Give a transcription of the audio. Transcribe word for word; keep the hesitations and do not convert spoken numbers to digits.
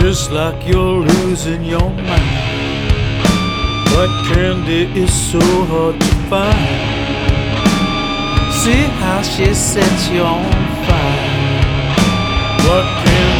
just like you're losing your mind. But candy is so hard to find. See how she sets you on fire. What can